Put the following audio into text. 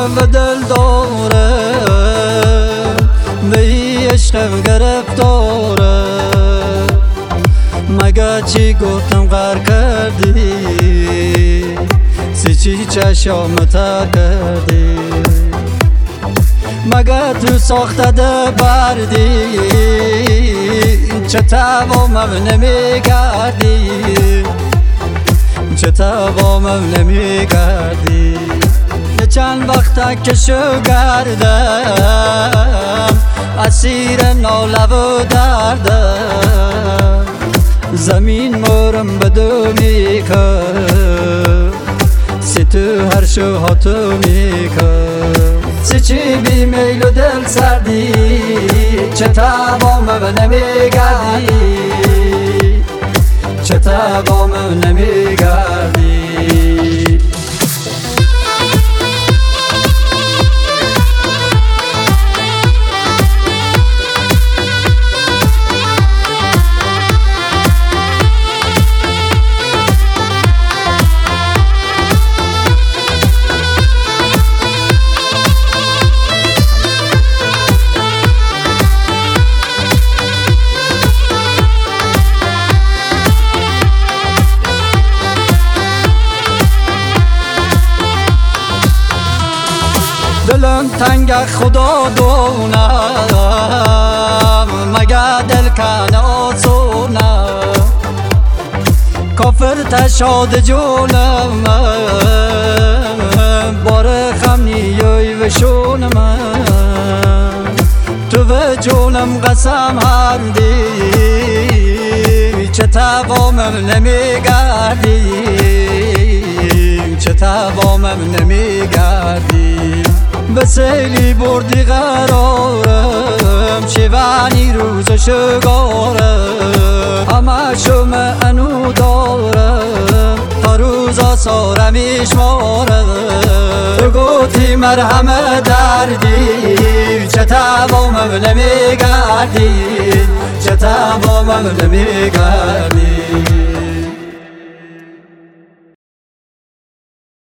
و دل داره به عشق گرفتاره مگه چی گفتم غر کردی چی چشام تر کردی مگه تو ساخته ده بردی چه توامم نمیگردی چه توامم نمیگردی چند وقته که شو گردم اسیر ناله و دردم زمین مورم بدو میکن سی تو هر شو هاتو میکن سی چی بی میل و دل سردی چه توامم نمیگردی چه توامم نمیگردی دلم تنگ خدا دونم مگه دل کنه آسونه کافر تشاد جونم بار خم نیوی و شونم تو و جونم قسم هردی چه توامم نمیگردی چه توامم نمیگردی به سیلی بردی قرارم شیوانی روز شگارم همه شما انو دارم تا روز آسارم ایشمارم تو گوتی مرهم دردی چه توامم نمیگردی چه توامم نمیگردی